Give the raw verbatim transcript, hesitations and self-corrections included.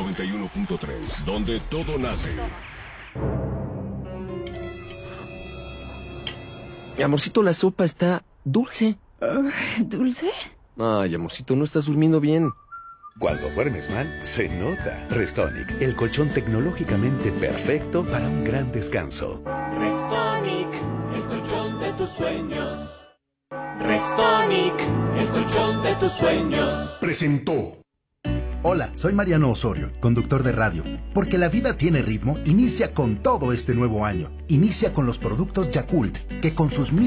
noventa y uno punto tres, donde todo nace. Amorcito, la sopa está dulce. Uh, ¿Dulce? Ay, amorcito, no estás durmiendo bien. Cuando duermes mal, se nota. Restonic, el colchón tecnológicamente perfecto para un gran descanso. Restonic, el colchón de tus sueños. Restonic, el colchón de tus sueños. Presentó. Hola, soy Mariano Osorio, conductor de radio. Porque la vida tiene ritmo, inicia con todo este nuevo año. Inicia con los productos Yakult, que con sus